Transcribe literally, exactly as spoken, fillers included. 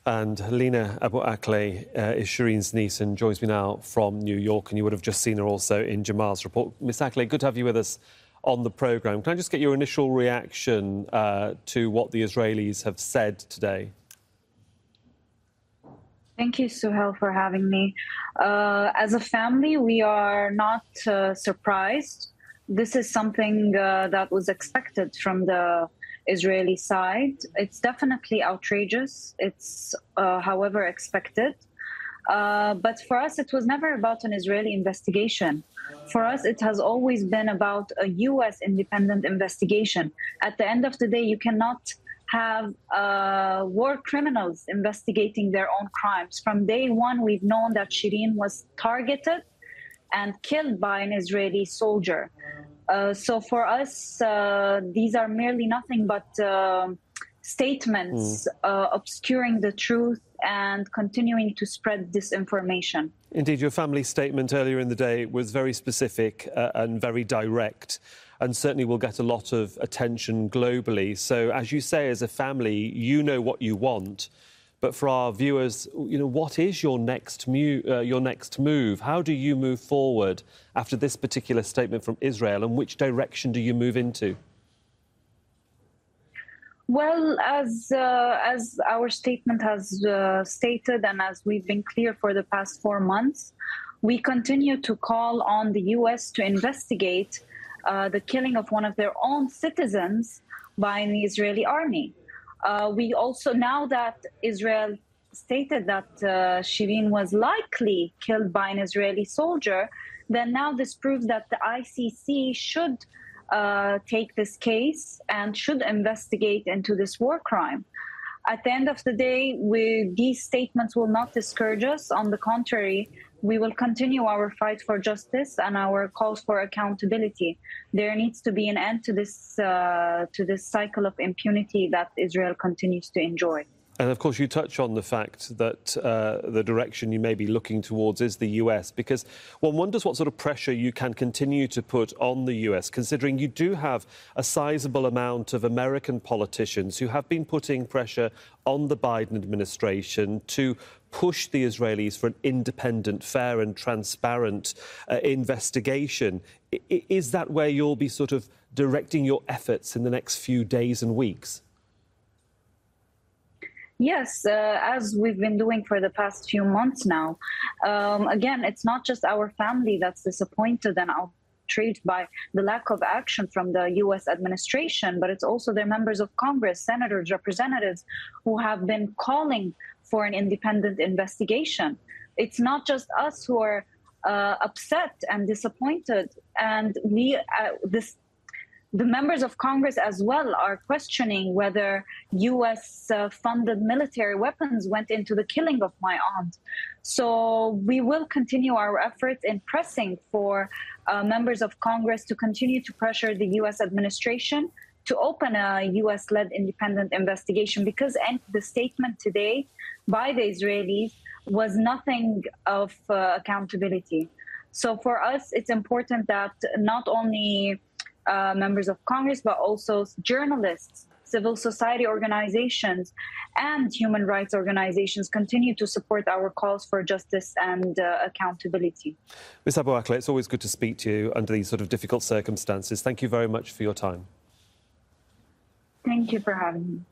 And Helena Abu Akleh uh, is Shireen's niece and joins me now from New York, and you would have just seen her also in Jamal's report. Miss Akleh, good to have you with us on the programme. Can I just get your initial reaction uh, to what the Israelis have said today? Thank you, Suhail, for having me. Uh, as a family, we are not uh, surprised. This is something uh, that was expected from the Israeli side. It's definitely outrageous. It's, uh, however, expected. Uh, but for us, it was never about an Israeli investigation. For us, it has always been about a U S independent investigation. At the end of the day, you cannot have uh, war criminals investigating their own crimes. From day one, we've known that Shireen was targeted and killed by an Israeli soldier. Uh, so for us, uh, these are merely nothing but uh, statements mm. uh, obscuring the truth and continuing to spread disinformation. Indeed, your family statement earlier in the day was very specific uh, and very direct, and certainly will get a lot of attention globally. So, as you say, as a family, you know what you want. But for our viewers, you know, what is your next, mu- uh, your next move? How do you move forward after this particular statement from Israel, and which direction do you move into? Well, as uh, as our statement has uh, stated, and as we've been clear for the past four months, we continue to call on the U S to investigate uh, the killing of one of their own citizens by the Israeli army. Uh, we also, now that Israel stated that uh, Shireen was likely killed by an Israeli soldier, then now this proves that the I C C should uh, take this case and should investigate into this war crime. At the end of the day, we, these statements will not discourage us. On the contrary, we will continue our fight for justice and our calls for accountability. There needs to be an end to this uh, to this cycle of impunity that Israel continues to enjoy. And of course, you touch on the fact that uh, the direction you may be looking towards is the U S, because one wonders what sort of pressure you can continue to put on the U S, considering you do have a sizable amount of American politicians who have been putting pressure on the Biden administration to push the Israelis for an independent, fair and transparent uh, investigation. I- is that where you'll be sort of directing your efforts in the next few days and weeks? Yes, uh, as we've been doing for the past few months now. Um, again, it's not just our family that's disappointed and outraged by the lack of action from the U S administration, but it's also their members of Congress, senators, representatives who have been calling for an independent investigation. It's not just us who are uh, upset and disappointed, and we uh, this. The members of Congress as well are questioning whether U S-funded uh, military weapons went into the killing of my aunt. So we will continue our efforts in pressing for uh, members of Congress to continue to pressure the U S administration to open a U S-led independent investigation, because the statement today by the Israelis was nothing of uh, accountability. So for us, it's important that not only Uh, members of Congress, but also journalists, civil society organizations, and human rights organizations continue to support our calls for justice and uh, accountability. Miz Abu Akleh, it's always good to speak to you under these sort of difficult circumstances. Thank you very much for your time. Thank you for having me.